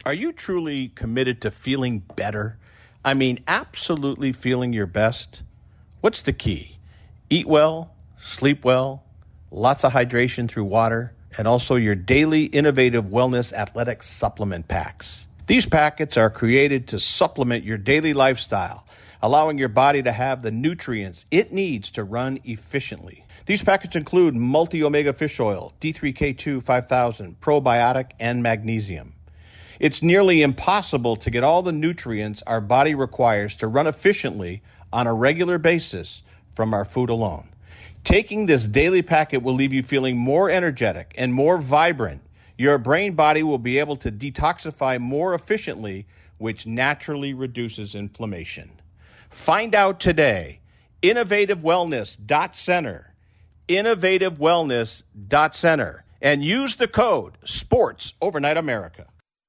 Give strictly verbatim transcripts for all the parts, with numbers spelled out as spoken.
Are you truly committed to feeling better? I mean, absolutely feeling your best? What's the key? Eat well, sleep well, lots of hydration through water, and also your daily innovative wellness athletic supplement packs. These packets are created to supplement your daily lifestyle, allowing your body to have the nutrients it needs to run efficiently. These packets include multi-omega fish oil, D three K two five thousand, probiotic, and magnesium. It's nearly impossible to get all the nutrients our body requires to run efficiently on a regular basis from our food alone. Taking this daily packet will leave you feeling more energetic and more vibrant. Your brain body will be able to detoxify more efficiently, which naturally reduces inflammation. Find out today. innovative wellness dot center. innovative wellness dot center. And use the code SPORTS Overnight America.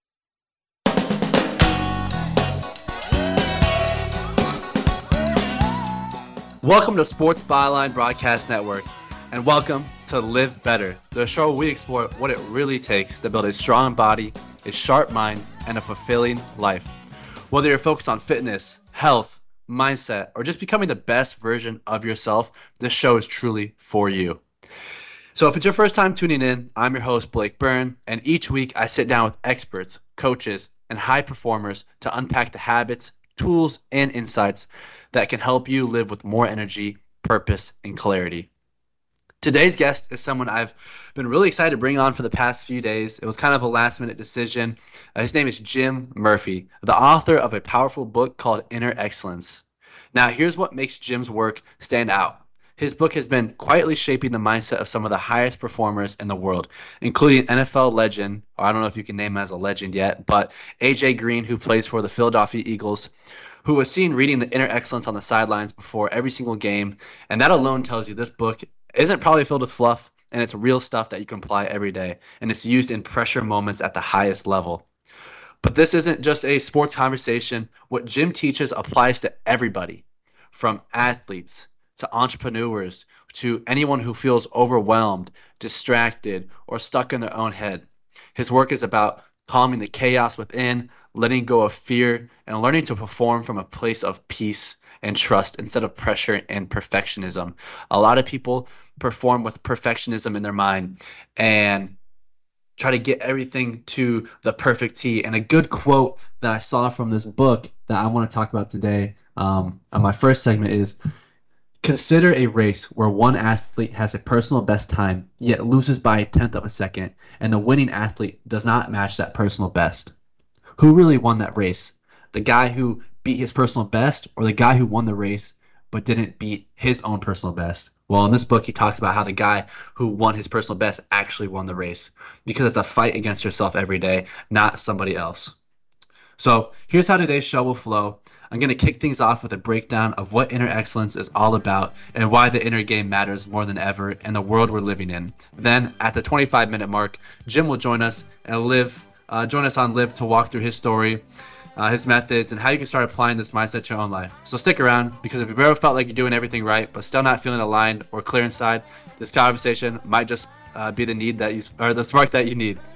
Welcome to Sports Byline Broadcast Network, and welcome to Live Better, the show where we explore what it really takes to build a strong body, a sharp mind, and a fulfilling life. Whether you're focused on fitness, health, mindset, or just becoming the best version of yourself, this show is truly for you. So if it's your first time tuning in, I'm your host, Blake Byrne, and each week I sit down with experts, coaches, and high performers to unpack the habits, tools, and insights that can help you live with more energy, purpose, and clarity. Today's guest is someone I've been really excited to bring on for the past few days. It was kind of a last-minute decision. Uh, his name is Jim Murphy, the author of a powerful book called Inner Excellence. Now, here's what makes Jim's work stand out. His book has been quietly shaping the mindset of some of the highest performers in the world, including N F L legend, or I don't know if you can name him as a legend yet, but A J Green, who plays for the Philadelphia Eagles, who was seen reading the Inner Excellence on the sidelines before every single game. And that alone tells you this book isn't probably filled with fluff, and it's real stuff that you can apply every day. And it's used in pressure moments at the highest level. But this isn't just a sports conversation. What Jim teaches applies to everybody, from athletes to entrepreneurs to anyone who feels overwhelmed, distracted, or stuck in their own head. His work is about calming the chaos within, letting go of fear, and learning to perform from a place of peace and trust instead of pressure and perfectionism. A lot of people perform with perfectionism in their mind and try to get everything to the perfect T. And a good quote that I saw from this book that I want to talk about today um, on my first segment is, consider a race where one athlete has a personal best time, yet loses by a tenth of a second, and the winning athlete does not match that personal best. Who really won that race? The guy who beat his personal best, or the guy who won the race but didn't beat his own personal best? Well, in this book, he talks about how the guy who won his personal best actually won the race, because it's a fight against yourself every day, not somebody else. So here's how today's show will flow. I'm going to kick things off with a breakdown of what inner excellence is all about and why the inner game matters more than ever in the world we're living in. Then, at the twenty-five minute mark, Jim will join us and live, uh, join us on Live to walk through his story, uh, his methods, and how you can start applying this mindset to your own life. So stick around, because if you've ever felt like you're doing everything right but still not feeling aligned or clear inside, this conversation might just uh, be the need that you, or the spark that you need.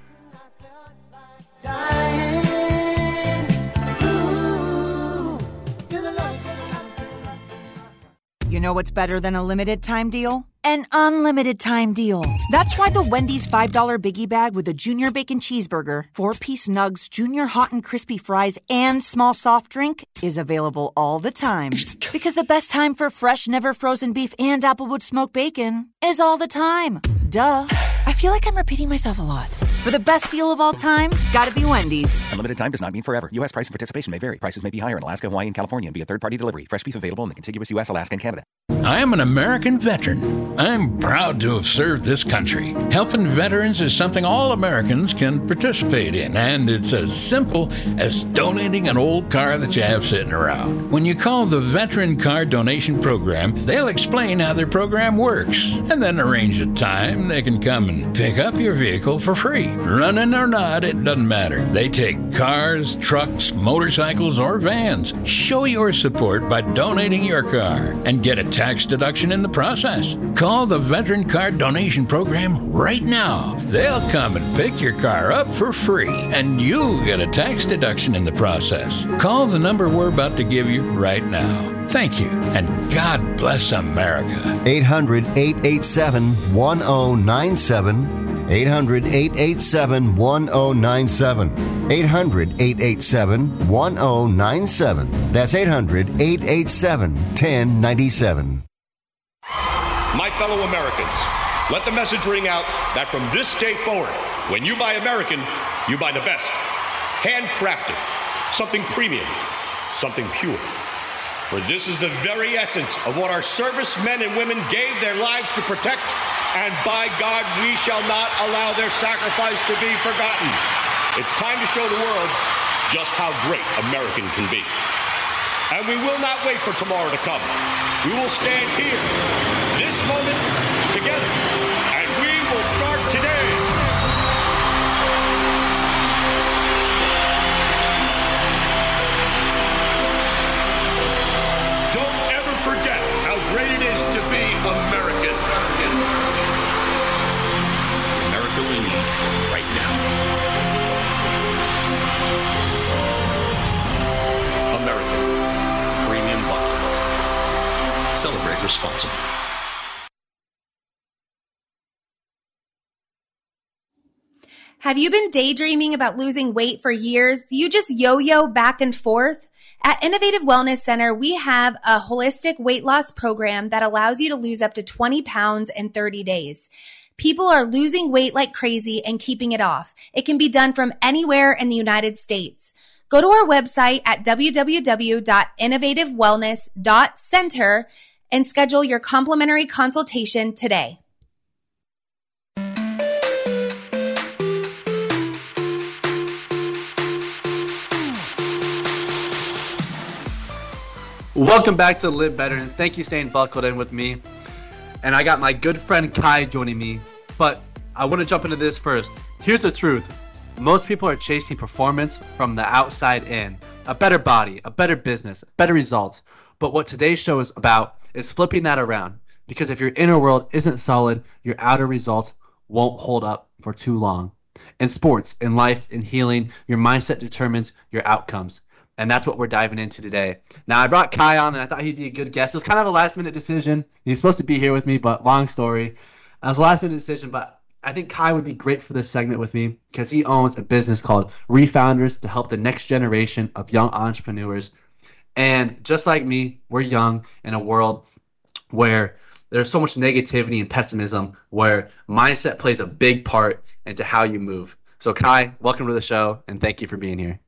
You know what's better than a limited time deal? An unlimited time deal. That's why the Wendy's five dollar Biggie Bag with a Junior Bacon Cheeseburger, four-piece nugs, Junior Hot and Crispy Fries, and small soft drink is available all the time. Because the best time for fresh, never frozen beef and Applewood smoked bacon is all the time. Duh. I feel like I'm repeating myself a lot. For the best deal of all time, gotta be Wendy's. Unlimited time does not mean forever. U S price and participation may vary. Prices may be higher in Alaska, Hawaii, and California and via third-party delivery. Fresh beef available in the contiguous U S, Alaska, and Canada. I am an American veteran. I'm proud to have served this country. Helping veterans is something all Americans can participate in, and it's as simple as donating an old car that you have sitting around. When you call the Veteran Car Donation Program, they'll explain how their program works, and then arrange a time they can come and pick up your vehicle for free. Running or not, it doesn't matter. They take cars, trucks, motorcycles, or vans. Show your support by donating your car and get a tax tax deduction in the process. Call the Veteran Car Donation Program right now. They'll come and pick your car up for free, and you'll get a tax deduction in the process. Call the number we're about to give you right now. Thank you, and God bless America. eight hundred, eight eight seven, one oh nine seven. eight hundred, eight eight seven, one oh nine seven. eight hundred, eight eight seven, one oh nine seven. That's eight hundred, eight eight seven, one oh nine seven. My fellow Americans, let the message ring out that from this day forward, when you buy American, you buy the best. Handcrafted, something premium, something pure. For this is the very essence of what our servicemen and women gave their lives to protect, and by God, we shall not allow their sacrifice to be forgotten. It's time to show the world just how great American can be. And we will not wait for tomorrow to come. We will stand here, this moment, together, and we will start today. Don't ever forget how great it is to be American. America we need right now. American Premium Vodka. Celebrate responsibly. Have you been daydreaming about losing weight for years? Do you just yo-yo back and forth? At Innovative Wellness Center, we have a holistic weight loss program that allows you to lose up to twenty pounds in thirty days. People are losing weight like crazy and keeping it off. It can be done from anywhere in the United States. Go to our website at w w w dot innovative wellness dot center and schedule your complimentary consultation today. Welcome back to Live Better, and thank you for staying buckled in with me. And I got my good friend Kai joining me, but I want to jump into this first. Here's the truth. Most people are chasing performance from the outside in. A better body, a better business, better results. But what today's show is about is flipping that around. Because if your inner world isn't solid, your outer results won't hold up for too long. In sports, in life, in healing, your mindset determines your outcomes. And that's what we're diving into today. Now, I brought Kai on, and I thought he'd be a good guest. It was kind of a last-minute decision. He's supposed to be here with me, but long story. It was a last-minute decision, but I think Kai would be great for this segment with me because he owns a business called Refounders to help the next generation of young entrepreneurs. And just like me, we're young in a world where there's so much negativity and pessimism, where mindset plays a big part into how you move. So, Kai, welcome to the show, and thank you for being here.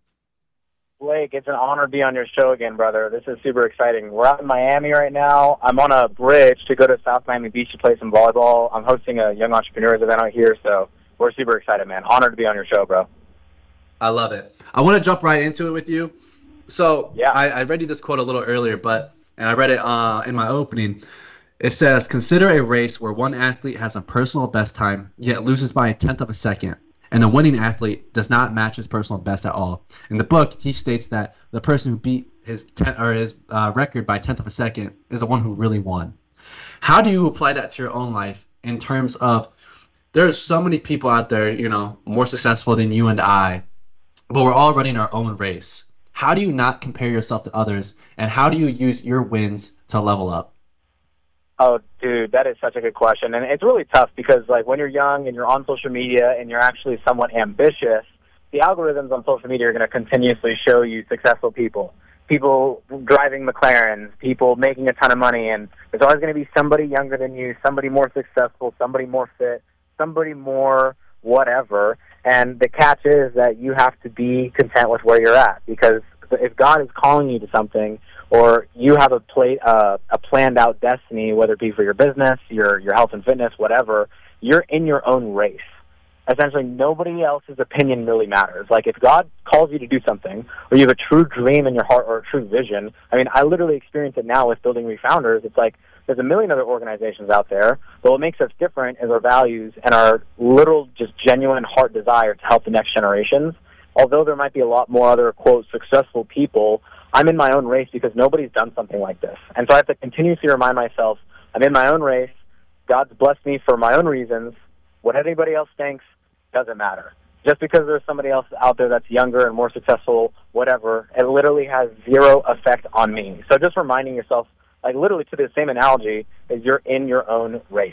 Blake, it's an honor to be on your show again, brother. This is super exciting. We're out in Miami right now. I'm on a bridge to go to South Miami Beach to play some volleyball. I'm hosting a Young Entrepreneurs event out here, so we're super excited, man. Honored to be on your show, bro. I love it. I want to jump right into it with you. So yeah. I, I read you this quote a little earlier, but and I read it uh, in my opening. It says, consider a race where one athlete has a personal best time, yet loses by a tenth of a second. And the winning athlete does not match his personal best at all. In the book, he states that the person who beat his ten, or his uh, record by a tenth of a second is the one who really won. How do you apply that to your own life in terms of there's so many people out there, you know, more successful than you and I, but we're all running our own race. How do you not compare yourself to others, and how do you use your wins to level up? Oh, dude, that is such a good question. And it's really tough because, like, when you're young and you're on social media and you're actually somewhat ambitious, the algorithms on social media are going to continuously show you successful people, people driving McLarens, people making a ton of money, and there's always going to be somebody younger than you, somebody more successful, somebody more fit, somebody more whatever. And the catch is that you have to be content with where you're at, because if God is calling you to something, or you have a play, uh, a planned out destiny, whether it be for your business, your your health and fitness, whatever, you're in your own race. Essentially, nobody else's opinion really matters. Like, if God calls you to do something, or you have a true dream in your heart or a true vision, I mean, I literally experience it now with building Refounders. It's like there's a million other organizations out there, but what makes us different is our values and our literal, just genuine heart desire to help the next generations. Although there might be a lot more other, quote, successful people, I'm in my own race because nobody's done something like this. And so I have to continuously remind myself I'm in my own race. God's blessed me for my own reasons. What anybody else thinks doesn't matter. Just because there's somebody else out there that's younger and more successful, whatever, it literally has zero effect on me. So just reminding yourself, like literally to the same analogy, is you're in your own race.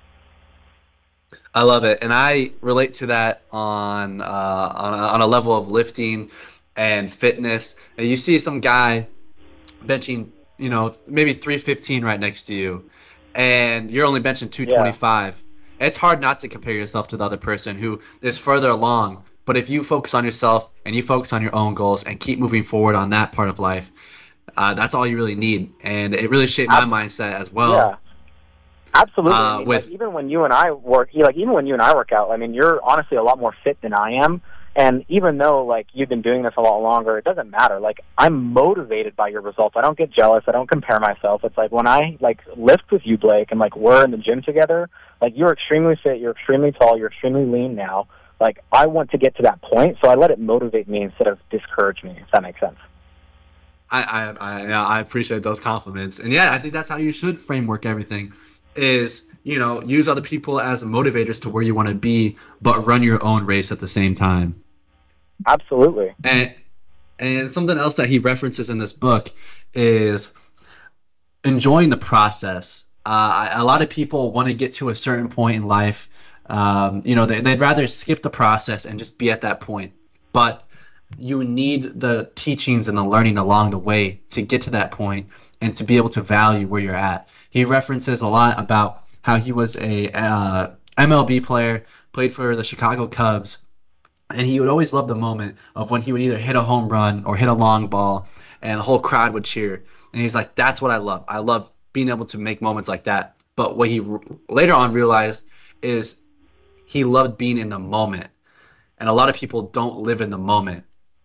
I love it, and I relate to that on uh, on, a, on a level of lifting and fitness. And you see some guy benching, you know, maybe three fifteen right next to you, and you're only benching two twenty-five. Yeah. It's hard not to compare yourself to the other person who is further along. But if you focus on yourself and you focus on your own goals and keep moving forward on that part of life, uh, that's all you really need. And it really shaped my Ab- mindset as well. Yeah. Absolutely. Uh, I mean, with, like, even when you and I work, like even when you and I work out, I mean, you're honestly a lot more fit than I am. And even though like you've been doing this a lot longer, it doesn't matter. Like I'm motivated by your results. I don't get jealous. I don't compare myself. It's like when I like lift with you, Blake, and like we're in the gym together. Like you're extremely fit. You're extremely tall. You're extremely lean now. Like I want to get to that point, so I let it motivate me instead of discourage me. If that makes sense. I I I, I appreciate those compliments, and yeah, I think that's how you should framework everything. Is, you know, use other people as motivators to where you want to be, but run your own race at the same time. Absolutely. And and something else that he references in this book is enjoying the process. Uh, a lot of people want to get to a certain point in life. Um, you know, they, they'd rather skip the process and just be at that point. But you need the teachings and the learning along the way to get to that point and to be able to value where you're at. He references a lot about how he was a uh, M L B player, played for the Chicago Cubs, and he would always love the moment of when he would either hit a home run or hit a long ball, and the whole crowd would cheer. And he's like, that's what I love. I love being able to make moments like that. But what he r- later on realized is he loved being in the moment. And a lot of people don't live in the moment.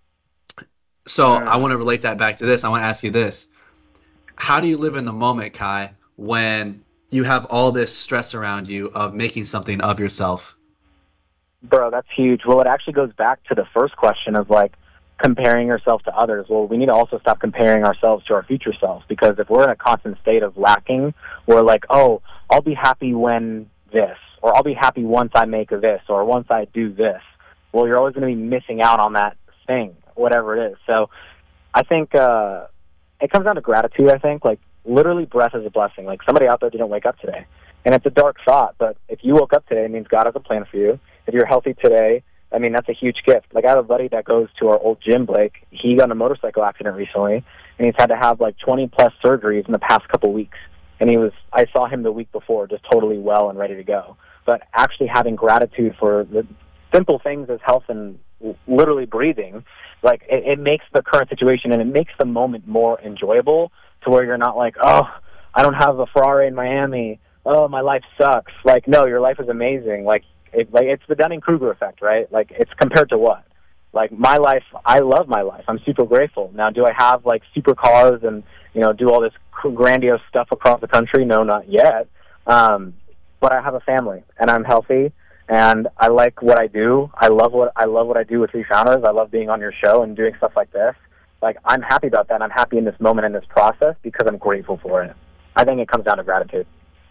So yeah. I want to relate that back to this. I want to ask you this. How do you live in the moment, Kai, when you have all this stress around you of making something of yourself? Bro, that's huge. Well, it actually goes back to the first question of, like, comparing yourself to others. Well, we need to also stop comparing ourselves to our future selves, because if we're in a constant state of lacking, we're like, oh, I'll be happy when this, or I'll be happy once I make this, or once I do this. Well, you're always going to be missing out on that thing, whatever it is. So I think uh, it comes down to gratitude, I think. Like, literally, breath is a blessing. Like, somebody out there didn't wake up today. And it's a dark thought, but if you woke up today, it means God has a plan for you. If you're healthy today, I mean, that's a huge gift. Like, I have a buddy that goes to our old gym, Blake. He got in a motorcycle accident recently, and he's had to have, like, twenty-plus surgeries in the past couple weeks. And he was, I saw him the week before, just totally well and ready to go. But actually having gratitude for the simple things as health and literally breathing, like, it, it makes the current situation and it makes the moment more enjoyable, to where you're not like, oh, I don't have a Ferrari in Miami. Oh, my life sucks. Like, no, your life is amazing. Like, it, like it's the Dunning-Kruger effect, right? Like, it's compared to what? Like, my life, I love my life. I'm super grateful. Now, do I have, like, super cars and, you know, do all this grandiose stuff across the country? No, not yet. Um, but I have a family, and I'm healthy, and I like what I do. I love what I love what I do with Three Founders. I love being on your show and doing stuff like this. Like, I'm happy about that, and I'm happy in this moment, in this process, because I'm grateful for it. I think it comes down to gratitude.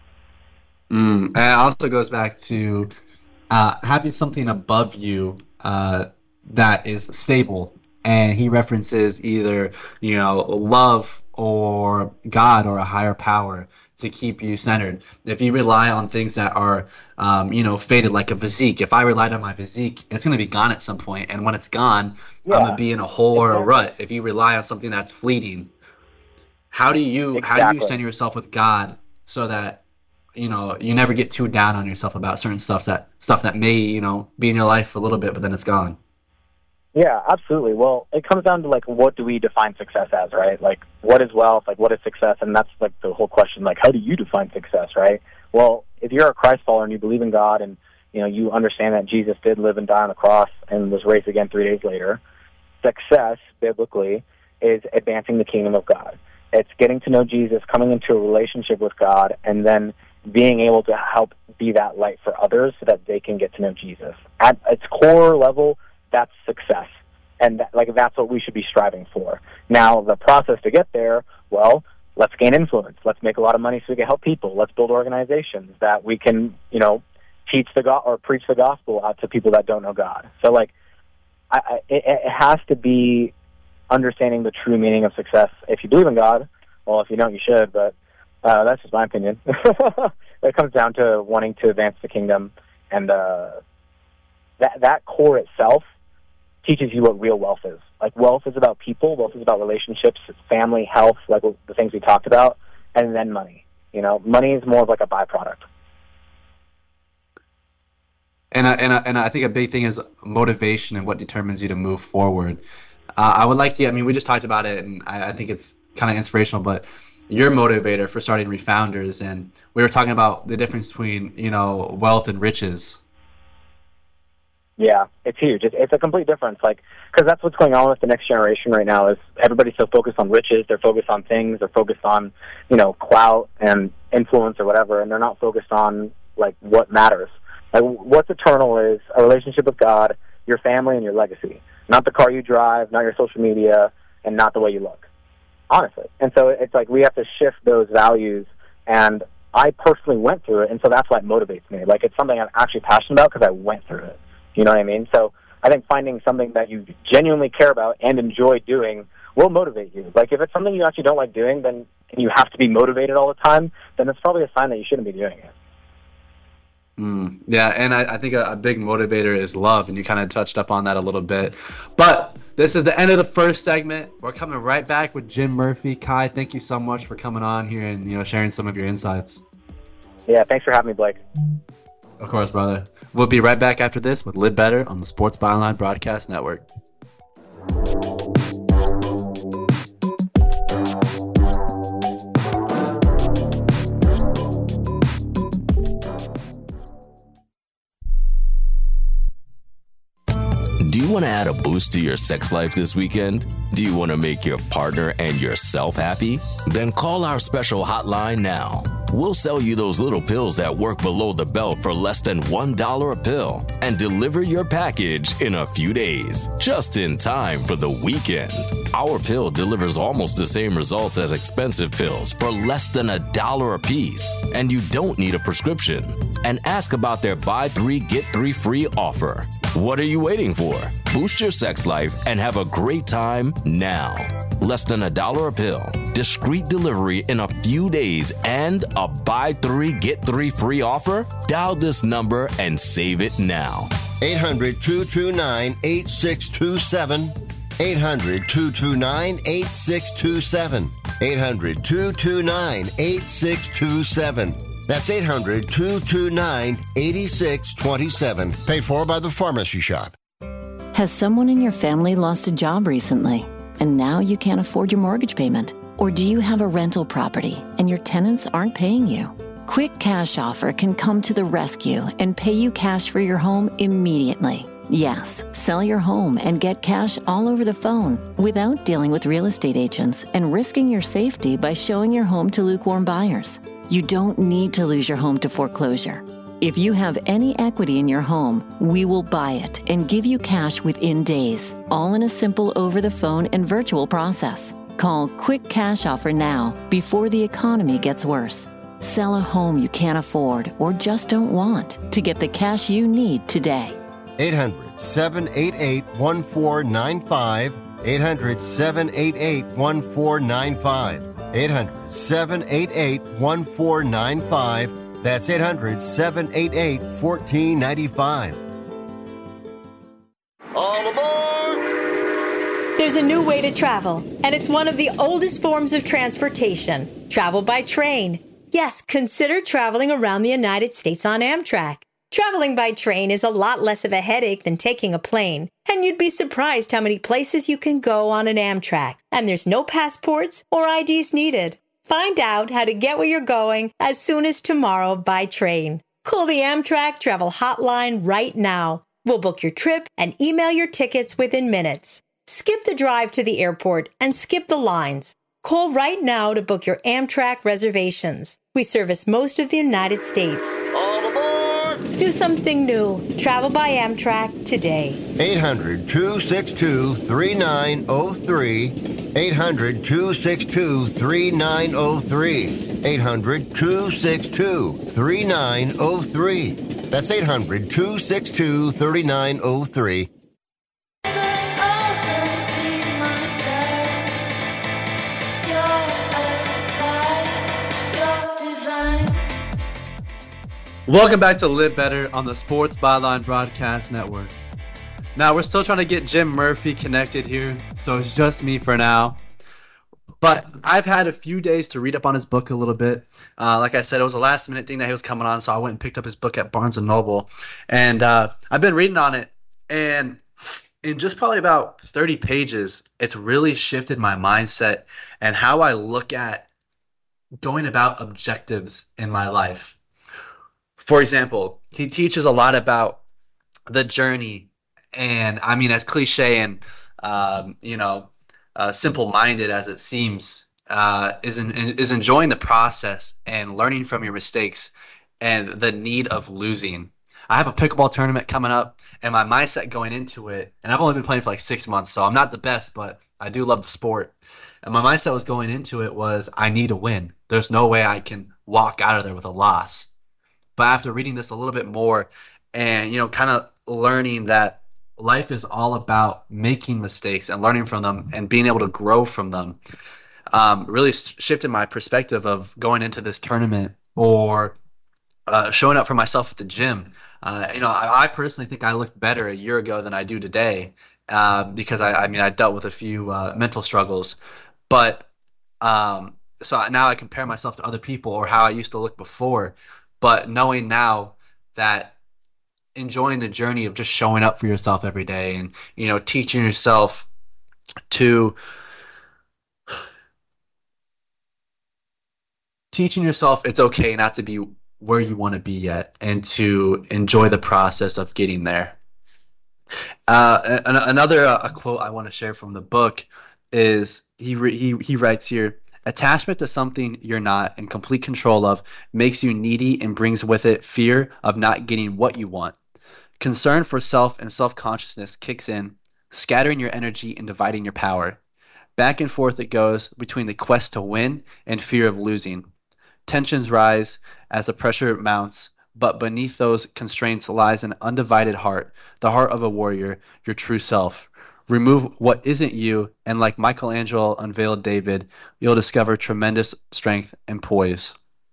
Mm, and it also goes back to uh, having something above you uh, that is stable. And he references either, you know, love or God or a higher power to keep you centered. If you rely on things that are, um, you know, faded, like a physique, if I relied on my physique, it's going to be gone at some point. And when it's gone, yeah. I'm going to be in a hole or a rut. If you rely on something that's fleeting, how do you exactly. how do you center yourself with God so that, you know, you never get too down on yourself about certain stuff that stuff that may, you know, be in your life for a little bit, but then it's gone? Yeah, absolutely. Well, it comes down to, like, what do we define success as, right? Like, what is wealth? Like, what is success? And that's, like, the whole question, like, how do you define success, right? Well, if you're a Christ follower and you believe in God and, you know, you understand that Jesus did live and die on the cross and was raised again three days later, success, biblically, is advancing the kingdom of God. It's getting to know Jesus, coming into a relationship with God, and then being able to help be that light for others so that they can get to know Jesus. At its core level, that's success, and that, like, that's what we should be striving for. Now, the process to get there, well, let's gain influence. Let's make a lot of money so we can help people. Let's build organizations that we can, you know, teach the go- or preach the gospel out to people that don't know God. So, like, I, I, it, it has to be understanding the true meaning of success. If you believe in God, well, if you don't, you should, but uh, that's just my opinion. It comes down to wanting to advance the kingdom, and uh, that that core itself teaches you what real wealth is. Like, wealth is about people, wealth is about relationships, family, health, like the things we talked about, and then money. You know, money is more of like a byproduct. And I, and I, and I think a big thing is motivation and what determines you to move forward. Uh, I would like you, I mean, we just talked about it, and I, I think it's kind of inspirational, but your motivator for starting Refounders, and we were talking about the difference between, you know, wealth and riches. Yeah, it's huge. It's, it's a complete difference, like, because that's what's going on with the next generation right now is everybody's so focused on riches, they're focused on things, they're focused on, you know, clout and influence or whatever, and they're not focused on, like, what matters. Like, what's eternal is a relationship with God, your family, and your legacy. Not the car you drive, not your social media, and not the way you look, honestly. And so it's like we have to shift those values, and I personally went through it, and so that's what motivates me. Like, it's something I'm actually passionate about because I went through it. You know what I mean? So I think finding something that you genuinely care about and enjoy doing will motivate you. Like, if it's something you actually don't like doing, then and you have to be motivated all the time, then it's probably a sign that you shouldn't be doing it. Mm, yeah, and I, I think a, a big motivator is love, and you kind of touched up on that a little bit. But this is the end of the first segment. We're coming right back with Jim Murphy. Kai, thank you so much for coming on here and, you know, sharing some of your insights. Yeah, thanks for having me, Blake. Of course, brother. We'll be right back after this with Live Better on the Sports Byline Broadcast Network. Do you want to add a boost to your sex life this weekend? Do you want to make your partner and yourself happy? Then call our special hotline now. We'll sell you those little pills that work below the belt for less than one dollar a pill and deliver your package in a few days, just in time for the weekend. Our pill delivers almost the same results as expensive pills for less than a dollar a piece, and you don't need a prescription. And ask about their buy three, get three free offer. What are you waiting for? Boost your sex life and have a great time now. Less than a dollar a pill, discreet delivery in a few days, and a buy three, get three free offer? Dial this number and save it now. eight hundred, two two nine, eight six two seven. eight hundred, two two nine, eight six two seven. eight hundred, two two nine, eight six two seven. That's eight hundred, two two nine, eight six two seven. Paid for by the Pharmacy Shop. Has someone in your family lost a job recently, and now you can't afford your mortgage payment? Or do you have a rental property and your tenants aren't paying you? Quick Cash Offer can come to the rescue and pay you cash for your home immediately. Yes, sell your home and get cash all over the phone without dealing with real estate agents and risking your safety by showing your home to lukewarm buyers. You don't need to lose your home to foreclosure. If you have any equity in your home, we will buy it and give you cash within days, all in a simple over-the-phone and virtual process. Call Quick Cash Offer now before the economy gets worse. Sell a home you can't afford or just don't want to get the cash you need today. eight hundred, seven eight eight, one four nine five. eight hundred, seven eight eight, one four nine five. eight hundred, seven eight eight, one four nine five. That's eight hundred, seven eight eight, one four nine five. All aboard! There's a new way to travel, and it's one of the oldest forms of transportation. Travel by train. Yes, consider traveling around the United States on Amtrak. Traveling by train is a lot less of a headache than taking a plane, and you'd be surprised how many places you can go on an Amtrak, and there's no passports or I Ds needed. Find out how to get where you're going as soon as tomorrow by train. Call the Amtrak Travel Hotline right now. We'll book your trip and email your tickets within minutes. Skip the drive to the airport and skip the lines. Call right now to book your Amtrak reservations. We service most of the United States. All aboard! Do something new. Travel by Amtrak today. eight hundred, two six two, three nine zero three. eight hundred, two six two, three nine zero three. eight hundred, two six two, three nine zero three. That's eight hundred, two six two, three nine zero three. Welcome back to Live Better on the Sports Byline Broadcast Network. Now, we're still trying to get Jim Murphy connected here, so it's just me for now. But I've had a few days to read up on his book a little bit. Uh, like I said, it was a last-minute thing that he was coming on, so I went and picked up his book at Barnes and Noble. And uh, I've been reading on it, and in just probably about thirty pages, it's really shifted my mindset and how I look at going about objectives in my life. For example, he teaches a lot about the journey, and I mean, as cliche and um, you know, uh, simple-minded as it seems, uh, is in, is enjoying the process and learning from your mistakes and the need of losing. I have a pickleball tournament coming up, and my mindset going into it, and I've only been playing for like six months, so I'm not the best, but I do love the sport. And my mindset was going into it was, I need to win. There's no way I can walk out of there with a loss. But after reading this a little bit more and, you know, kind of learning that life is all about making mistakes and learning from them and being able to grow from them, um, really shifted my perspective of going into this tournament or uh, showing up for myself at the gym. Uh, you know, I, I personally think I looked better a year ago than I do today uh, because, I, I mean, I dealt with a few uh, mental struggles. But um, so now I compare myself to other people or how I used to look before. But knowing now that enjoying the journey of just showing up for yourself every day and, you know, teaching yourself to teaching yourself it's okay not to be where you want to be yet and to enjoy the process of getting there. Uh, another uh, a quote I want to share from the book is he re- he he writes here, attachment to something you're not in complete control of makes you needy and brings with it fear of not getting what you want. Concern for self and self-consciousness kicks in, scattering your energy and dividing your power. Back and forth it goes between the quest to win and fear of losing. Tensions rise as the pressure mounts, but beneath those constraints lies an undivided heart, the heart of a warrior, your true self. Remove what isn't you, and like Michelangelo unveiled David, you'll discover tremendous strength and poise.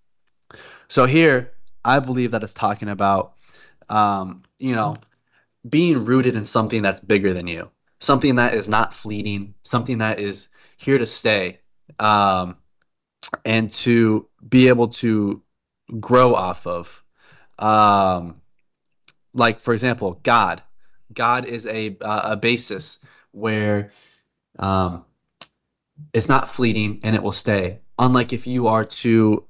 So here, I believe that it's talking about, um, you know, being rooted in something that's bigger than you, something that is not fleeting, something that is here to stay, um, and to be able to grow off of. Um, like, for example, God. God is a uh, a basis where um, it's not fleeting and it will stay. Unlike if you are to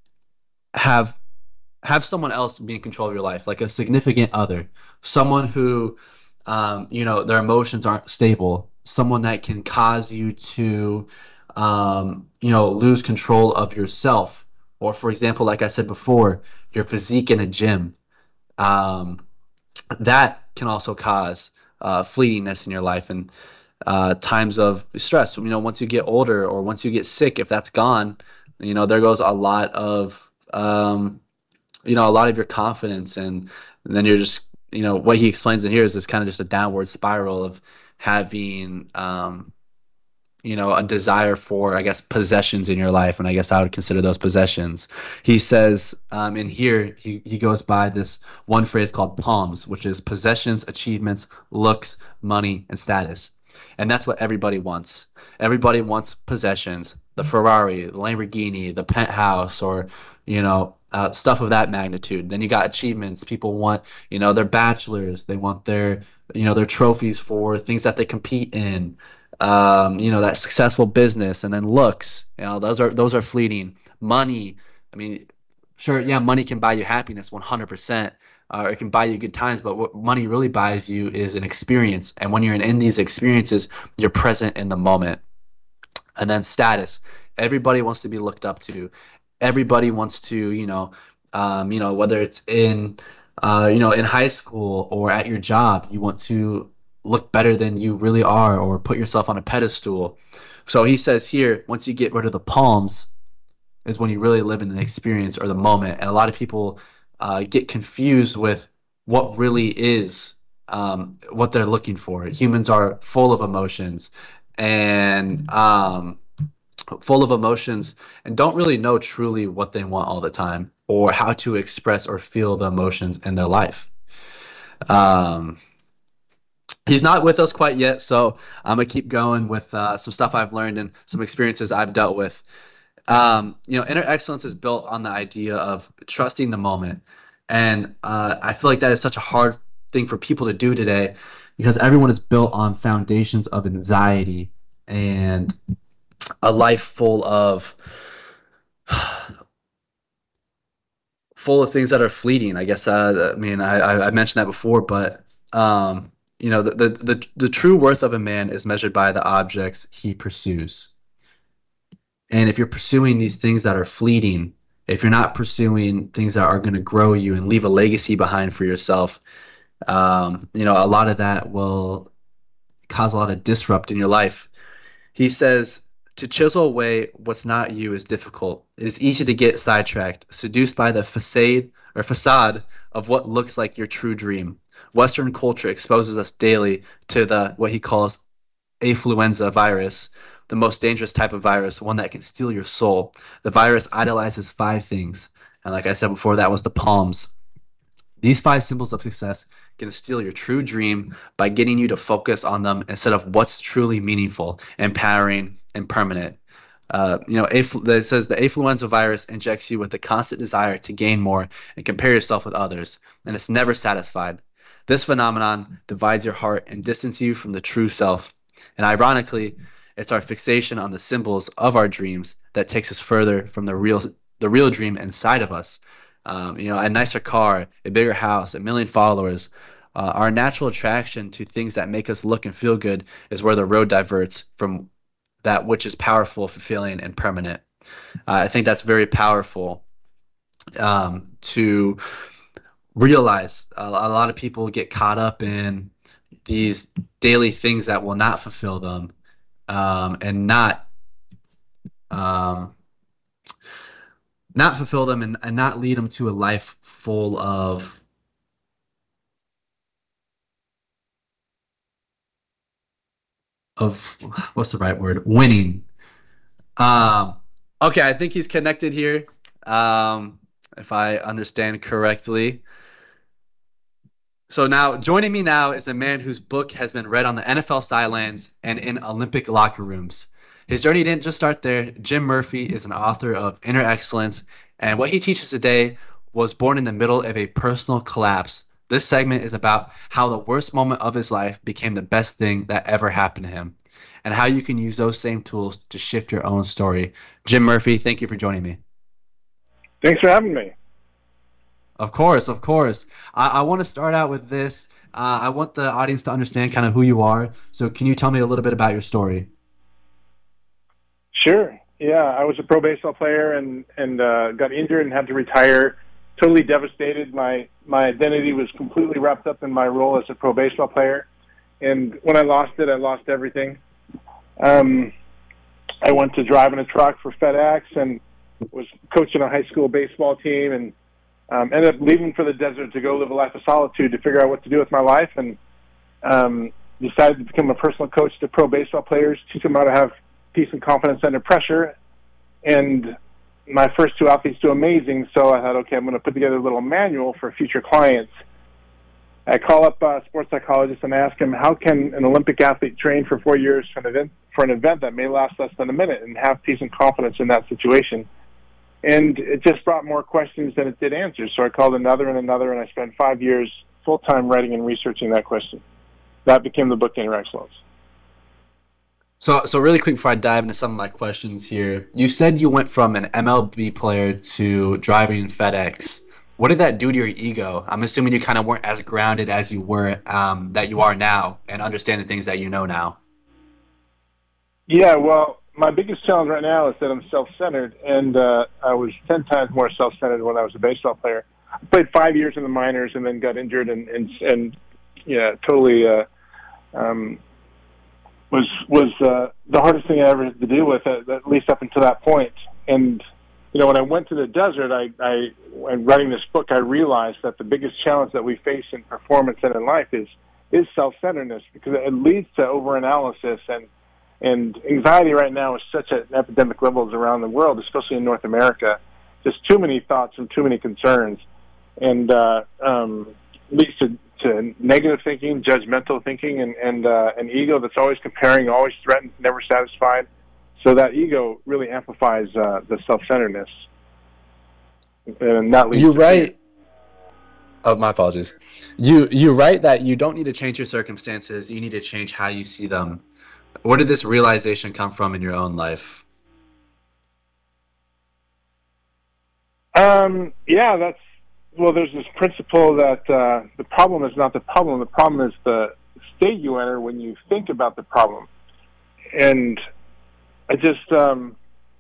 have have someone else be in control of your life, like a significant other, someone who um, you know, their emotions aren't stable, someone that can cause you to um, you know, lose control of yourself, or for example, like I said before, your physique in a gym. Um, that can also cause uh, fleetingness in your life and uh, times of stress. You know, once you get older or once you get sick, if that's gone, you know, there goes a lot of, um, you know, a lot of your confidence. And, and then you're just, you know, what he explains in here is this kind of just a downward spiral of having, um, you know, a desire for, I guess, possessions in your life. And I guess I would consider those possessions. He says um, in here, he, he goes by this one phrase called PALMS, which is possessions, achievements, looks, money, and status. And that's what everybody wants. Everybody wants possessions, the Ferrari, the Lamborghini, the penthouse, or, you know, uh, stuff of that magnitude. Then you got achievements. People want, you know, their bachelors. They want their, you know, their trophies for things that they compete in. Um, you know, that successful business, and then looks, you know, those are those are fleeting. Money, I mean, sure, yeah, money can buy you happiness one hundred percent, uh, or it can buy you good times, but what money really buys you is an experience, and when you're in, in these experiences, you're present in the moment. And then status, everybody wants to be looked up to. Everybody wants to, you know, um, you know, whether it's in, uh, you know, in high school or at your job, you want to look better than you really are or put yourself on a pedestal. So he says here, once you get rid of the palms is when you really live in the experience or the moment. And a lot of people uh, get confused with what really is um, what they're looking for. Humans are full of emotions and um, full of emotions and don't really know truly what they want all the time or how to express or feel the emotions in their life. Um, he's not with us quite yet, so I'm going to keep going with uh, some stuff I've learned and some experiences I've dealt with. Um, you know, inner excellence is built on the idea of trusting the moment. And uh, I feel like that is such a hard thing for people to do today because everyone is built on foundations of anxiety and a life full of full of things that are fleeting. I guess uh, I mean I, I mentioned that before, but um, you know the, the the the true worth of a man is measured by the objects he pursues. And if you're pursuing these things that are fleeting, if you're not pursuing things that are going to grow you and leave a legacy behind for yourself, um, you know, a lot of that will cause a lot of disrupt in your life. He says, to chisel away what's not you is difficult. It is easy to get sidetracked, seduced by the facade or facade of what looks like your true dream. Western culture exposes us daily to the what he calls affluenza virus, the most dangerous type of virus, one that can steal your soul. The virus idolizes five things. And like I said before, that was the palms. These five symbols of success can steal your true dream by getting you to focus on them instead of what's truly meaningful, empowering, and permanent. Uh, you know, it says the affluenza virus injects you with the constant desire to gain more and compare yourself with others, and it's never satisfied. This phenomenon divides your heart and distances you from the true self. And ironically, it's our fixation on the symbols of our dreams that takes us further from the real the real dream inside of us. Um, you know, a nicer car, a bigger house, a million followers. Uh, our natural attraction to things that make us look and feel good is where the road diverts from that which is powerful, fulfilling, and permanent. Uh, I think that's very powerful um, to realize. A, a lot of people get caught up in these daily things that will not fulfill them. Um, and not um, not fulfill them and, and not lead them to a life full of of what's the right word? Winning. Um, okay, I think he's connected here, um, if I understand correctly. So now, joining me now is a man whose book has been read on the N F L sidelines and in Olympic locker rooms. His journey didn't just start there. Jim Murphy is an author of Inner Excellence, and what he teaches today was born in the middle of a personal collapse. This segment is about how the worst moment of his life became the best thing that ever happened to him, and how you can use those same tools to shift your own story. Jim Murphy, thank you for joining me. Thanks for having me. Of course, of course. I, I want to start out with this. Uh, I want the audience to understand kind of who you are. So can you tell me a little bit about your story? Sure. Yeah, I was a pro baseball player and, and uh, got injured and had to retire. Totally devastated. My, my identity was completely wrapped up in my role as a pro baseball player. And when I lost it, I lost everything. Um, I went to driving a truck for FedEx and was coaching a high school baseball team and Um, ended up leaving for the desert to go live a life of solitude to figure out what to do with my life, and um, decided to become a personal coach to pro baseball players, teach them how to have peace and confidence under pressure. And my first two athletes do amazing, so I thought, okay, I'm going to put together a little manual for future clients. I call up a sports psychologist and ask him, how can an Olympic athlete train for four years for an event, for an event that may last less than a minute and have peace and confidence in that situation? And it just brought more questions than it did answers. So I called another and another, and I spent five years full-time writing and researching that question. That became the book, Inner Excellence. So, so really quick before I dive into some of my questions here, you said you went from an M L B player to driving FedEx. What did that do to your ego? I'm assuming you kind of weren't as grounded as you were, um, that you are now, and understand the things that you know now. Yeah, well, my biggest challenge right now is that I'm self-centered, and uh, I was ten times more self-centered when I was a baseball player. I played five years in the minors and then got injured and, and, and yeah, totally uh, um, was was uh, the hardest thing I ever had to deal with, at, at least up until that point. And you know, when I went to the desert, I, I, when writing this book, I realized that the biggest challenge that we face in performance and in life is is self-centeredness, because it leads to overanalysis, and and anxiety right now is such at epidemic levels around the world, especially in North America. Just too many thoughts and too many concerns, and uh, um, leads to, to negative thinking, judgmental thinking, and and uh, an ego that's always comparing, always threatened, never satisfied. So that ego really amplifies uh, the self-centeredness, and that leads. You're to right. Oh, my apologies. You you're right that you don't need to change your circumstances. You need to change how you see them. Where did this realization come from in your own life? Um, yeah, that's well. There's this principle that uh, the problem is not the problem. The problem is the state you enter when you think about the problem, and I just, um,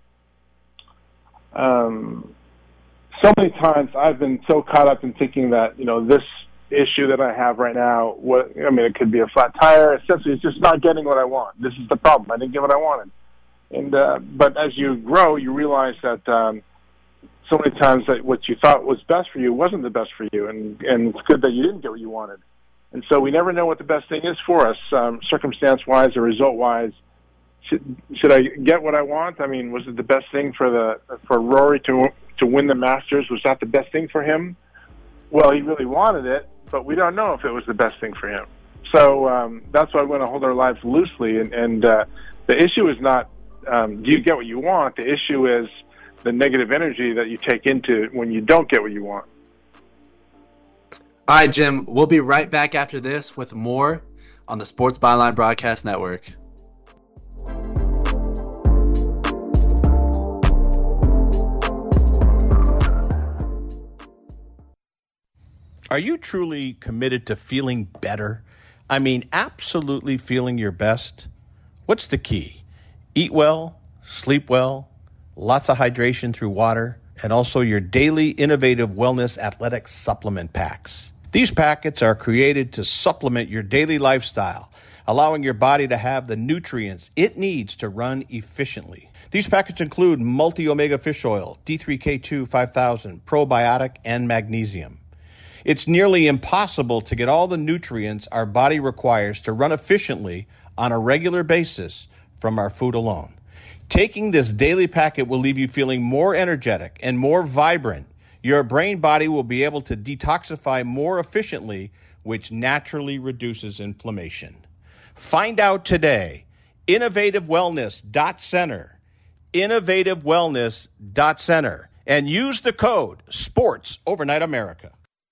um, so many times I've been so caught up in thinking that, you know, this issue that I have right now, what, I mean, it could be a flat tire. Essentially, it's just not getting what I want. This is the problem. I didn't get what I wanted. And, uh, but as you grow, you realize that, um, so many times that what you thought was best for you wasn't the best for you. And, and it's good that you didn't get what you wanted. And so we never know what the best thing is for us, um, circumstance-wise or result-wise. Should, should I get what I want? I mean, was it the best thing for the for Rory to to win the Masters? Was that the best thing for him? Well, he really wanted it, but we don't know if it was the best thing for him. So um, that's why we want to hold our lives loosely. And, and uh, the issue is not um, do you get what you want? The issue is the negative energy that you take into when you don't get what you want. All right, Jim, we'll be right back after this with more on the Sports Byline Broadcast Network. Are you truly committed to feeling better? I mean, absolutely feeling your best? What's the key? Eat well, sleep well, lots of hydration through water, and also your daily innovative wellness athletic supplement packs. These packets are created to supplement your daily lifestyle, allowing your body to have the nutrients it needs to run efficiently. These packets include multi-omega fish oil, D three K two five thousand, probiotic, and magnesium. It's nearly impossible to get all the nutrients our body requires to run efficiently on a regular basis from our food alone. Taking this daily packet will leave you feeling more energetic and more vibrant. Your brain body will be able to detoxify more efficiently, which naturally reduces inflammation. Find out today. innovative wellness dot center. innovative wellness dot center. And use the code SPORTS Overnight America.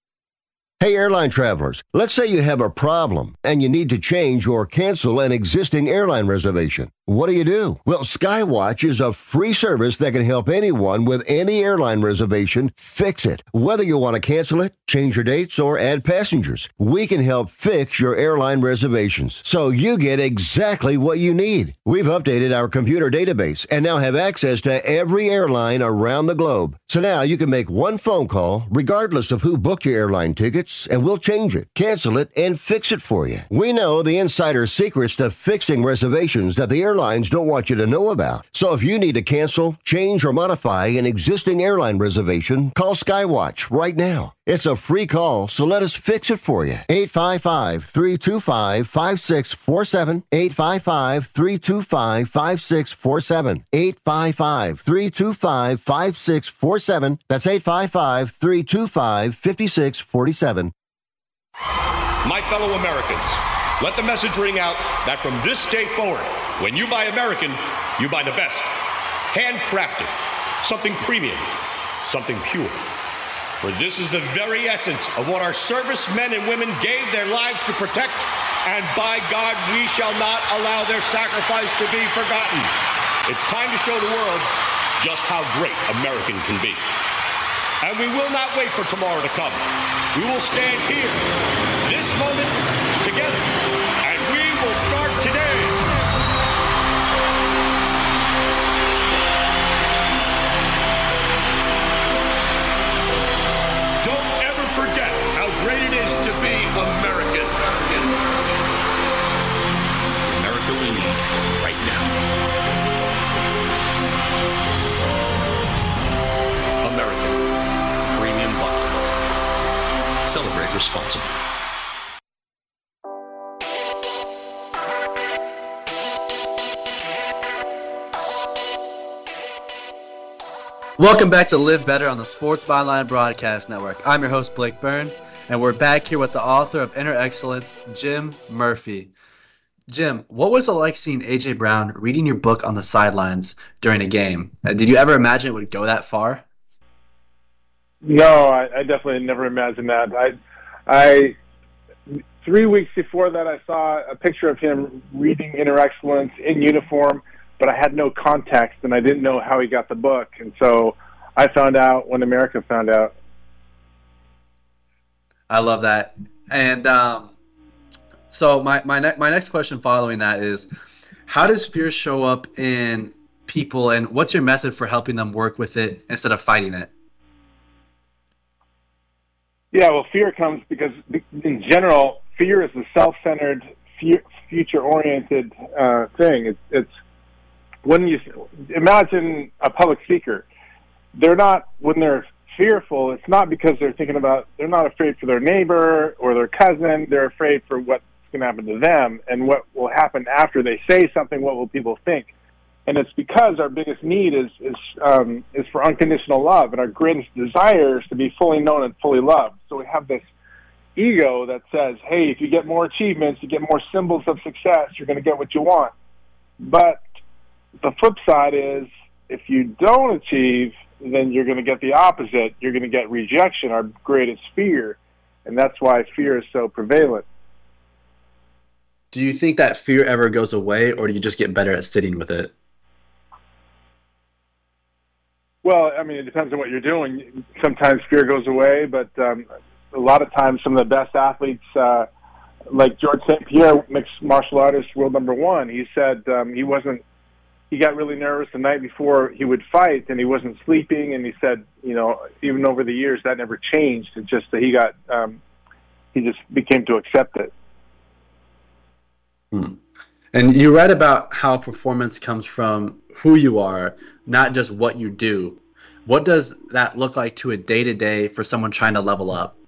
Hey, airline travelers, let's say you have a problem and you need to change or cancel an existing airline reservation. What do you do? Well, Skywatch is a free service that can help anyone with any airline reservation fix it. Whether you want to cancel it, change your dates, or add passengers, we can help fix your airline reservations so you get exactly what you need. We've updated our computer database and now have access to every airline around the globe. So now you can make one phone call regardless of who booked your airline tickets, and we'll change it, cancel it, and fix it for you. We know the insider secrets to fixing reservations that the airline Airlines don't want you to know about. So if you need to cancel, change, or modify an existing airline reservation, call Skywatch right now. It's a free call, so let us fix it for you. eight five five, three two five, five six four seven. eight five five, three two five, five six four seven. eight five five, three two five, five six four seven. That's eight five five, three two five, five six four seven. My fellow Americans, let the message ring out that from this day forward, when you buy American, you buy the best. Handcrafted, something premium, something pure. For this is the very essence of what our servicemen and women gave their lives to protect, and by God, we shall not allow their sacrifice to be forgotten. It's time to show the world just how great American can be. And we will not wait for tomorrow to come. We will stand here, this moment, together, and we will start today. Don't ever forget how great it is to be American. America we need. responsibly. Welcome back to Live Better on the Sports Byline Broadcast Network. I'm your host, Blake Byrne, and we're back here with the author of Inner Excellence, Jim Murphy. Jim, what was it like seeing A J. Brown reading your book on the sidelines during a game? Uh, did you ever imagine it would go that far? No, I, I definitely never imagined that. I, I, three weeks before that, I saw a picture of him reading Inner Excellence in uniform, but I had no context, and I didn't know how he got the book. And so I found out when America found out. I love that. And um, so my my, ne- my next question following that is, how does fear show up in people, and what's your method for helping them work with it instead of fighting it? Yeah, well, fear comes because, in general, fear is a self-centered, future-oriented uh, thing. It's, it's when you imagine a public speaker, they're not, when they're fearful, it's not because they're thinking about, they're not afraid for their neighbor or their cousin, they're afraid for what's going to happen to them and what will happen after they say something, what will people think. And it's because our biggest need is is um, is for unconditional love, and our greatest desire is to be fully known and fully loved. So we have this ego that says, hey, if you get more achievements, you get more symbols of success, you're going to get what you want. But the flip side is, if you don't achieve, then you're going to get the opposite. You're going to get rejection, our greatest fear. And that's why fear is so prevalent. Do you think that fear ever goes away, or do you just get better at sitting with it? Well, I mean, it depends on what you're doing. Sometimes fear goes away, but um, a lot of times some of the best athletes, uh, like George Saint Pierre, mixed martial artist, world number one, he said um, he wasn't, he got really nervous the night before he would fight, and he wasn't sleeping, and he said, you know, even over the years, that never changed. It's just that he got, um, he just became to accept it. Hmm. And you write about how performance comes from who you are, not just what you do. What does that look like to a day-to-day for someone trying to level up?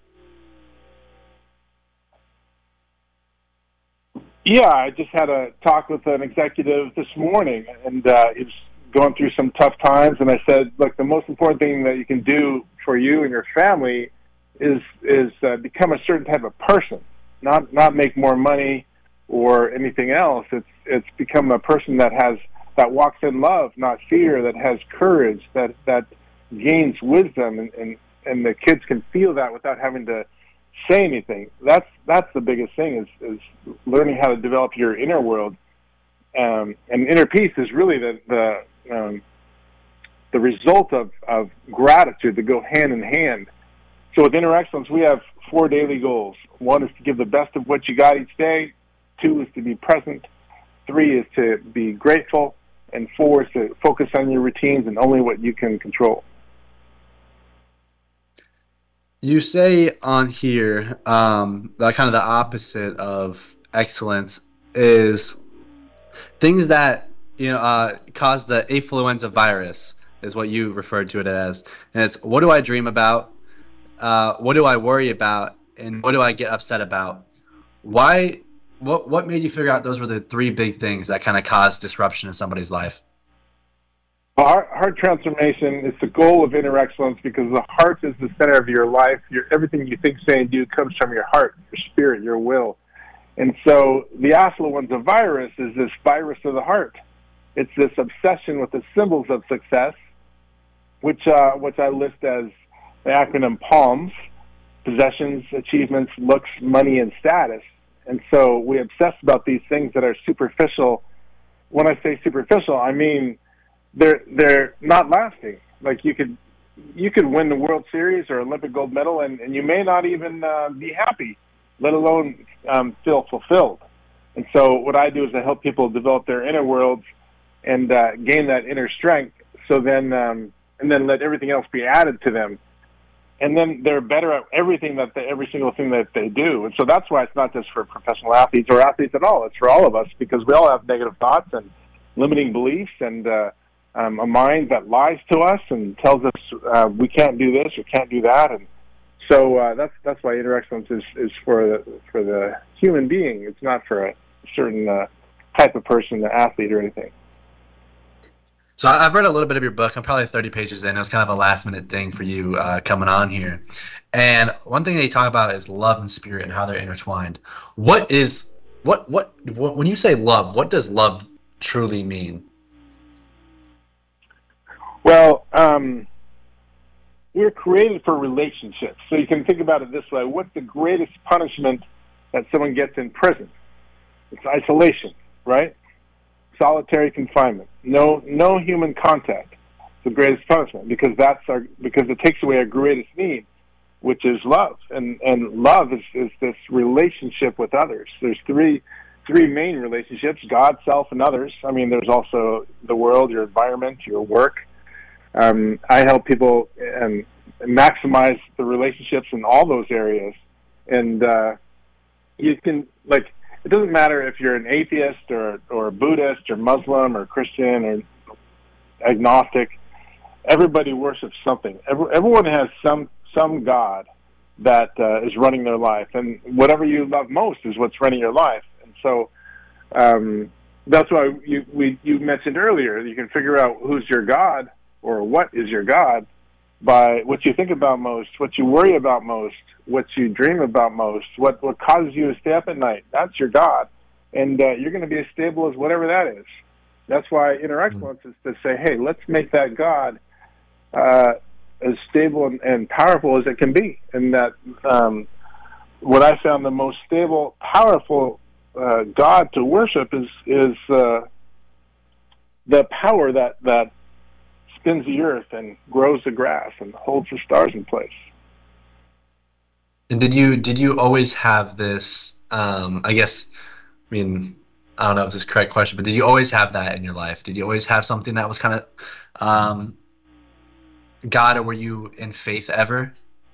Yeah, I just had a talk with an executive this morning, and uh, he was going through some tough times, and I said, look, the most important thing that you can do for you and your family is is uh, become a certain type of person, not not make more money or anything else. It's it's become a person that has that walks in love, not fear, that has courage, that that gains wisdom, and, and, and the kids can feel that without having to say anything. That's that's the biggest thing, is, is learning how to develop your inner world. Um, and inner peace is really the the, um, the result of, of gratitude that go hand in hand. So with Inner Excellence, we have four daily goals. One is to give the best of what you got each day. Two is to be present. Three is to be grateful. And four is to focus on your routines and only what you can control. You say on here, um, that kind of the opposite of excellence is things that, you know, uh, cause the affluenza virus, is what you referred to it as. And it's, what do I dream about? Uh, what do I worry about? And what do I get upset about? Why? What what made you figure out those were the three big things that kind of caused disruption in somebody's life? Heart, heart transformation is the goal of Inner Excellence, because the heart is the center of your life. Your, everything you think, say, and do comes from your heart, your spirit, your will. And so the affluenza virus is this virus of the heart. It's this obsession with the symbols of success, which uh, which I list as the acronym PALMS: possessions, achievements, looks, money, and status. And so we obsess about these things that are superficial. When I say superficial, I mean they're they're not lasting. Like you could you could win the World Series or Olympic gold medal, and, and you may not even uh, be happy, let alone um, feel fulfilled. And so what I do is I help people develop their inner worlds and uh, gain that inner strength. So then um, and then let everything else be added to them. And then they're better at everything that they, every single thing that they do. And so that's why it's not just for professional athletes or athletes at all. It's for all of us, because we all have negative thoughts and limiting beliefs and uh, um, a mind that lies to us and tells us uh, we can't do this or can't do that. And So uh, that's that's why inner excellence is, is for the for the human being. It's not for a certain uh, type of person, an athlete or anything. So I've read a little bit of your book. I'm probably thirty pages in. It was kind of a last minute thing for you uh, coming on here. And one thing that you talk about is love and spirit and how they're intertwined. What is what what, what when you say love? What does love truly mean? Well, um, we're created for relationships. So you can think about it this way: what's the greatest punishment that someone gets in prison? It's isolation, right? Solitary confinement, no no human contact. It's the greatest punishment because that's our because it takes away our greatest need, which is love. And and love is, is this relationship with others. There's three three main relationships: God, self, and others. I mean, there's also the world, your environment, your work. Um, I help people um, maximize the relationships in all those areas, and uh, you can like. It doesn't matter if you're an atheist or or a Buddhist or Muslim or Christian or agnostic. Everybody worships something. Every, everyone has some some God that uh, is running their life, and whatever you love most is what's running your life. And so um, that's why you we you mentioned earlier. You can figure out who's your God or what is your God by what you think about most, what you worry about most, what you dream about most, what, what causes you to stay up at night. That's your God. And uh, you're going to be as stable as whatever that is. That's why inner excellence is to say, hey, let's make that God uh, as stable and, and powerful as it can be. And that um, what I found the most stable, powerful uh, God to worship is is uh, the power that, that spins the earth and grows the grass and holds the stars in place. And did you did you always have this? Um, I guess, I mean, I don't know if this is the correct question, but did you always have that in your life? Did you always have something that was kind of um, God, or were you in faith ever?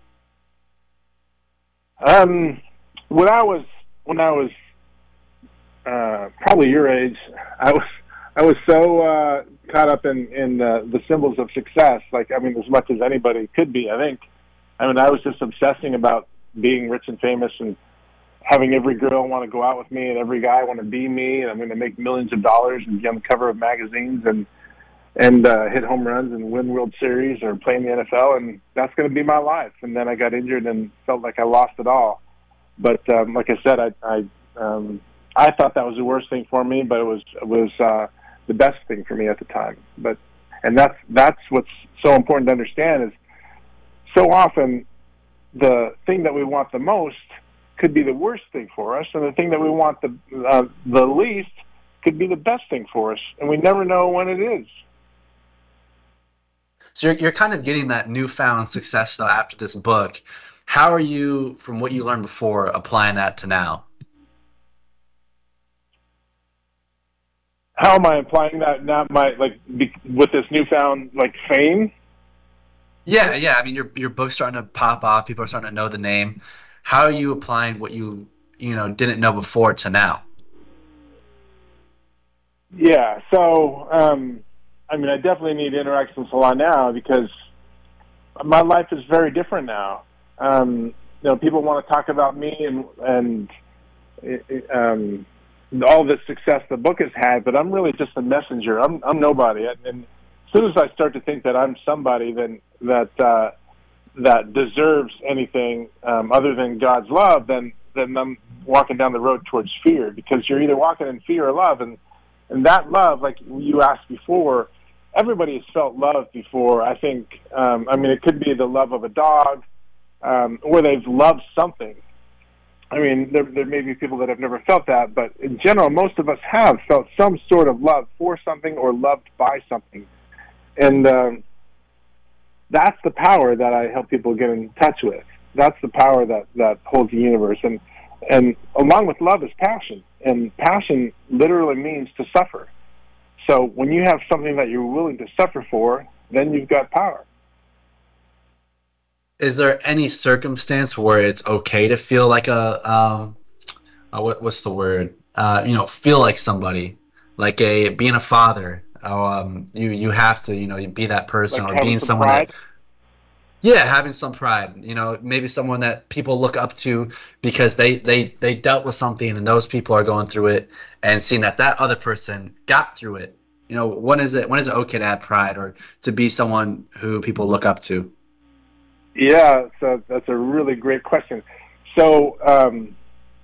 Um, when I was when I was uh, probably your age, I was I was so uh, caught up in in uh, the symbols of success. Like, I mean, as much as anybody could be, I think. I mean, I was just obsessing about being rich and famous and having every girl want to go out with me and every guy want to be me, and I'm going to make millions of dollars and be on the cover of magazines and and uh, hit home runs and win World Series or play in the N F L, and that's going to be my life. And then I got injured and felt like I lost it all. But um, like I said, I I, um, I thought that was the worst thing for me, but it was it was uh, the best thing for me at the time. But and that's that's what's so important to understand is so often the thing that we want the most could be the worst thing for us, and the thing that we want the uh, the least could be the best thing for us, and we never know when it is. So you're, you're kind of getting that newfound success though after this book. How are you, from what you learned before, applying that to now? How am I applying that now? My like be, with this newfound like fame. Yeah, yeah. I mean, your your book's starting to pop off. People are starting to know the name. How are you applying what you you know didn't know before to now? Yeah. So, um, I mean, I definitely need inner excellence a lot now because my life is very different now. Um, you know, people want to talk about me and and um, all the success the book has had, but I'm really just a messenger. I'm I'm nobody. And as soon as I start to think that I'm somebody, then that uh, that deserves anything um, other than God's love, then then I'm walking down the road towards fear, because you're either walking in fear or love, and and that love, like you asked before, everybody has felt love before. I think, um, I mean, it could be the love of a dog, um, or they've loved something. I mean, there, there may be people that have never felt that, but in general, most of us have felt some sort of love for something or loved by something. And um, that's the power that I help people get in touch with. That's the power that, that holds the universe. And and along with love is passion. And passion literally means to suffer. So when you have something that you're willing to suffer for, then you've got power. Is there any circumstance where it's okay to feel like a, um, uh, what, what's the word? Uh, you know, feel like somebody, like a being a father. Oh, um, you you have to, you know, be that person, like or being someone pride? that. Yeah, having some pride. You know, maybe someone that people look up to because they, they, they dealt with something and those people are going through it, and seeing that that other person got through it. You know, when is it when is it okay to have pride or to be someone who people look up to? Yeah, so that's a really great question. So um,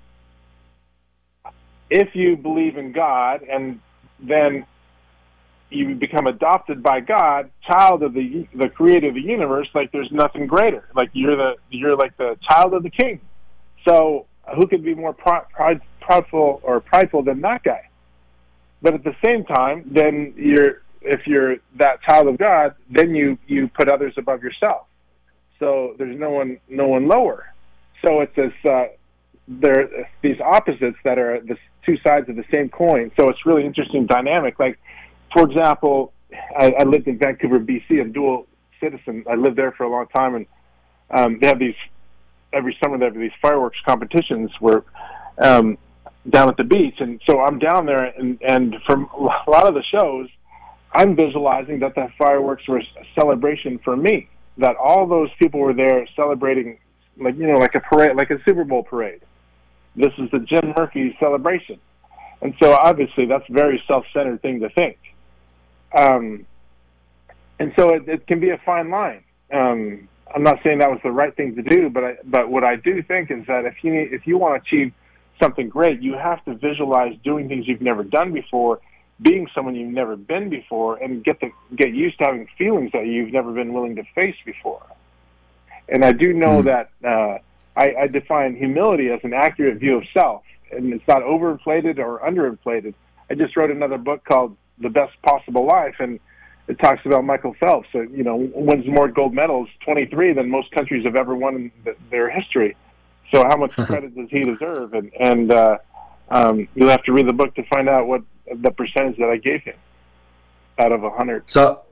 if you believe in God and then you become adopted by God, child of the the creator of the universe, like there's nothing greater. Like you're the you're like the child of the king. So who could be more pride, pride, proudful or prideful than that guy? But at the same time, then you're if you're that child of God, then you you put others above yourself. So there's no one no one lower. So it's this uh, there these opposites that are the two sides of the same coin. So it's really interesting dynamic. Like, for example, I, I lived in Vancouver, B C. I'm dual citizen. I lived there for a long time, and um, they have these every summer. They have these fireworks competitions where um, down at the beach, and so I'm down there, and and from a lot of the shows, I'm visualizing that the fireworks were a celebration for me. That all those people were there celebrating, like you know, like a parade, like a Super Bowl parade. This is the Jim Murphy celebration, and so obviously that's a very self-centered thing to think. Um, and so it, it can be a fine line. Um, I'm not saying that was the right thing to do, but I, but what I do think is that if you need, if you want to achieve something great, you have to visualize doing things you've never done before, being someone you've never been before, and get the get used to having feelings that you've never been willing to face before. And I do know mm. that uh, I, I define humility as an accurate view of self, and it's not overinflated or underinflated. I just wrote another book called The Best Possible Life, and it talks about Michael Phelps. So, you know, wins more gold medals, twenty-three, than most countries have ever won in the, their history. So how much credit does he deserve? And, and uh, um, you'll have to read the book to find out what the percentage that I gave him out of a hundred. So,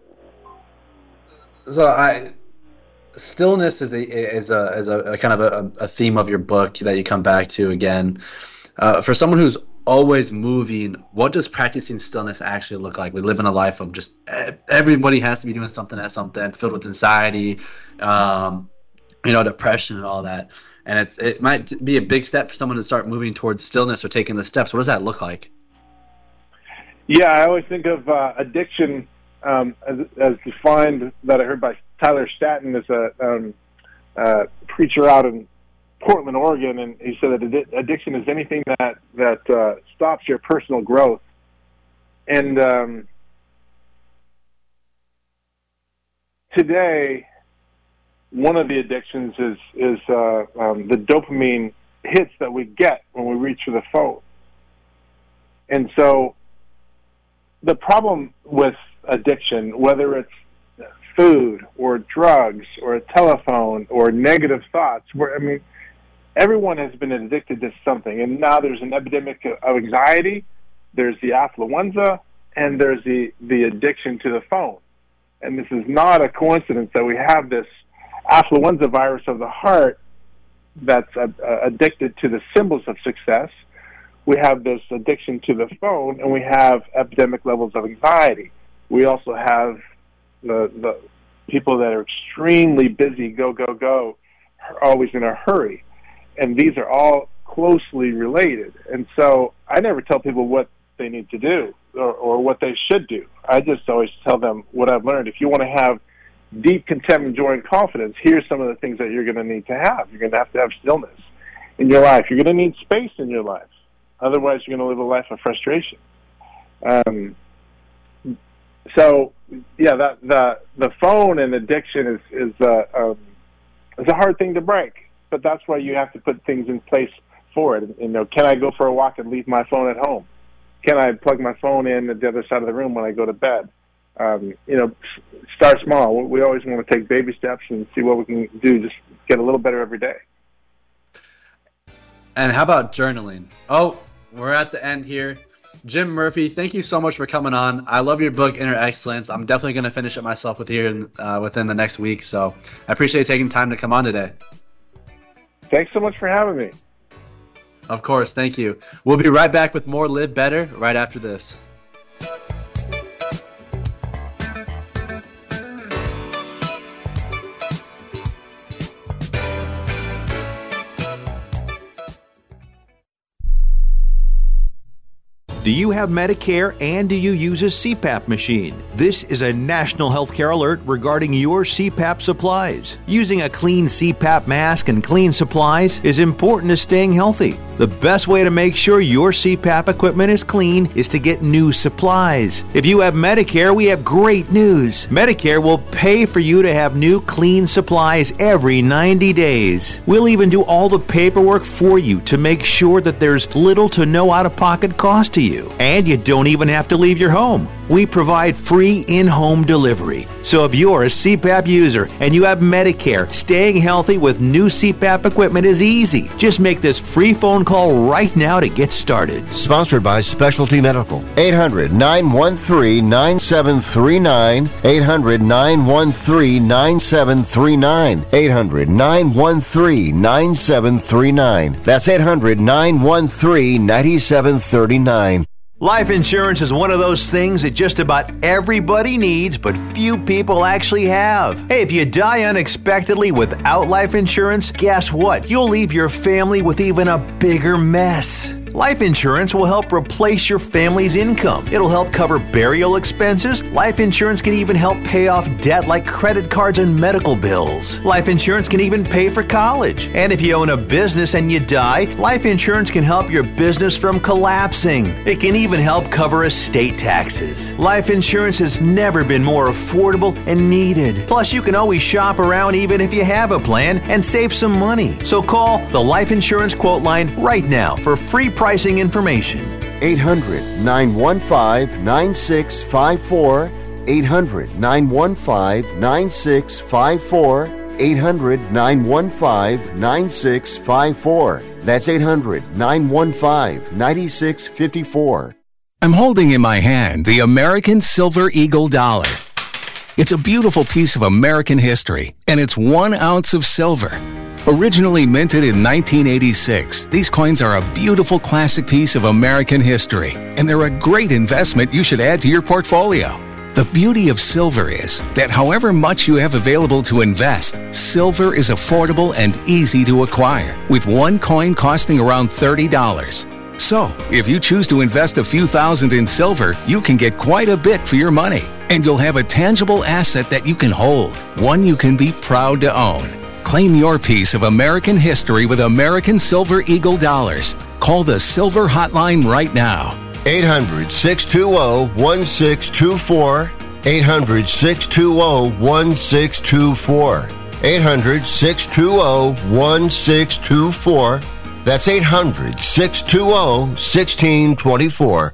so I, stillness is a is a is a, a kind of a, a theme of your book that you come back to again. Uh, for someone who's always moving, what does practicing stillness actually look like? We live in a life of just everybody has to be doing something at something, filled with anxiety, um, you know, depression and all that. And it's it might be a big step for someone to start moving towards stillness or taking the steps. What does that look like? Yeah, I always think of uh, addiction um, as, as defined, that I heard by Tyler Staton, as a um, uh, preacher out in Portland, Oregon, and he said that addiction is anything that that uh, stops your personal growth. And um, today, one of the addictions is is uh, um, the dopamine hits that we get when we reach for the phone. And so, the problem with addiction, whether it's food or drugs or a telephone or negative thoughts, where I mean. Everyone has been addicted to something, and now there's an epidemic of anxiety, there's the affluenza, and there's the, the addiction to the phone. And this is not a coincidence that we have this affluenza virus of the heart that's uh, addicted to the symbols of success. We have this addiction to the phone, and we have epidemic levels of anxiety. We also have the, the people that are extremely busy, go, go, go, always in a hurry. And these are all closely related. And so I never tell people what they need to do or, or what they should do. I just always tell them what I've learned. If you want to have deep contentment, joy, and confidence, here's some of the things that you're going to need to have. You're going to have to have stillness in your life. You're going to need space in your life. Otherwise, you're going to live a life of frustration. Um, so, yeah, that, the the phone and addiction is is, uh, um, is a hard thing to break. But that's why you have to put things in place for it. You know, can I go for a walk and leave my phone at home? Can I plug my phone in at the other side of the room when I go to bed? Um, you know, start small. We always want to take baby steps and see what we can do. Just get a little better every day. And how about journaling? Oh, we're at the end here. Jim Murphy, thank you so much for coming on. I love your book, Inner Excellence. I'm definitely going to finish it myself with here uh, within the next week. So I appreciate you taking time to come on today. Thanks so much for having me. Of course, thank you. We'll be right back with more Live Better right after this. Do you have Medicare and do you use a C PAP machine? This is a national healthcare alert regarding your C PAP supplies. Using a clean C PAP mask and clean supplies is important to staying healthy. The best way to make sure your C PAP equipment is clean is to get new supplies. If you have Medicare, we have great news. Medicare will pay for you to have new clean supplies every ninety days. We'll even do all the paperwork for you to make sure that there's little to no out-of-pocket cost to you. And you don't even have to leave your home. We provide free in-home delivery. So if you're a C PAP user and you have Medicare, staying healthy with new C PAP equipment is easy. Just make this free phone call right now to get started. Sponsored by Specialty Medical. eight hundred, nine one three, nine seven three nine. eight hundred, nine one three, nine seven three nine. eight hundred, nine one three, nine seven three nine. That's eight hundred, nine one three, nine seven three nine. Life insurance is one of those things that just about everybody needs, but few people actually have. Hey, if you die unexpectedly without life insurance, guess what? You'll leave your family with even a bigger mess. Life insurance will help replace your family's income. It'll help cover burial expenses. Life insurance can even help pay off debt like credit cards and medical bills. Life insurance can even pay for college. And if you own a business and you die, life insurance can help your business from collapsing. It can even help cover estate taxes. Life insurance has never been more affordable and needed. Plus, you can always shop around even if you have a plan and save some money. So call the Life Insurance Quote Line right now for free pricing information. eight hundred, nine one five, nine six five four. eight hundred, nine one five, nine six five four. eight hundred, nine one five, nine six five four. That's eight hundred, nine one five, nine six five four. I'm holding in my hand the American Silver Eagle Dollar. It's a beautiful piece of American history, and it's one ounce of silver. Originally minted in nineteen eighty-six, these coins are a beautiful classic piece of American history, and they're a great investment you should add to your portfolio. The beauty of silver is that however much you have available to invest, silver is affordable and easy to acquire, with one coin costing around thirty dollars. So, if you choose to invest a few thousand in silver, you can get quite a bit for your money, and you'll have a tangible asset that you can hold, one you can be proud to own. Claim your piece of American history with American Silver Eagle Dollars. Call the Silver Hotline right now. eight hundred, six two zero, one six two four. eight hundred, six two zero, one six two four. eight hundred, six two zero, one six two four. That's eight hundred, six two zero, one six two four.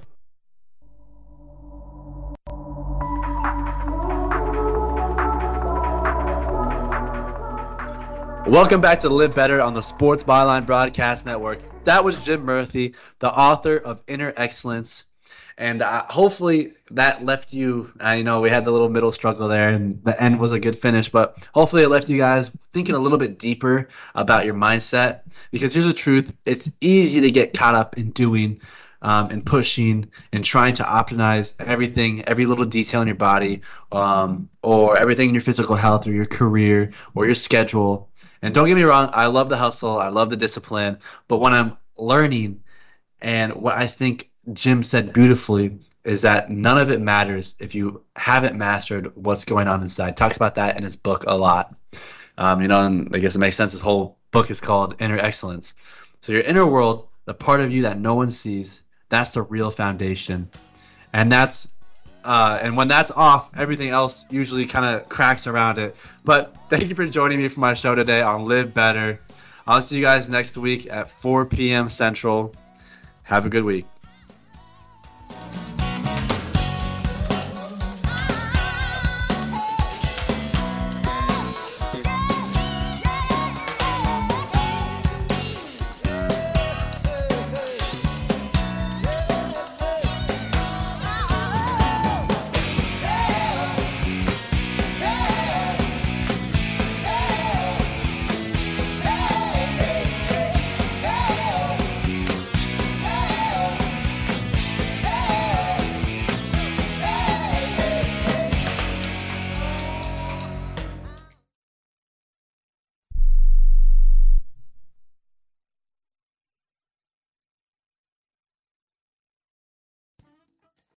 Welcome back to Live Better on the Sports Byline Broadcast Network. That was Jim Murphy, the author of Inner Excellence. And uh, hopefully that left you, I know we had the little middle struggle there and the end was a good finish, but hopefully it left you guys thinking a little bit deeper about your mindset. Because here's the truth, it's easy to get caught up in doing um, and pushing and trying to optimize everything, every little detail in your body um, or everything in your physical health or your career or your schedule. And don't get me wrong, I love the hustle, I love the discipline, but when I'm learning, and what I think Jim said beautifully is that none of it matters if you haven't mastered what's going on inside. Talks about that in his book a lot. Um, you know, and I guess it makes sense. His whole book is called Inner Excellence. So your inner world, the part of you that no one sees, that's the real foundation. And that's Uh, and when that's off, everything else usually kind of cracks around it. But thank you for joining me for my show today on Live Better. I'll see you guys next week at four p.m. Central. Have a good week.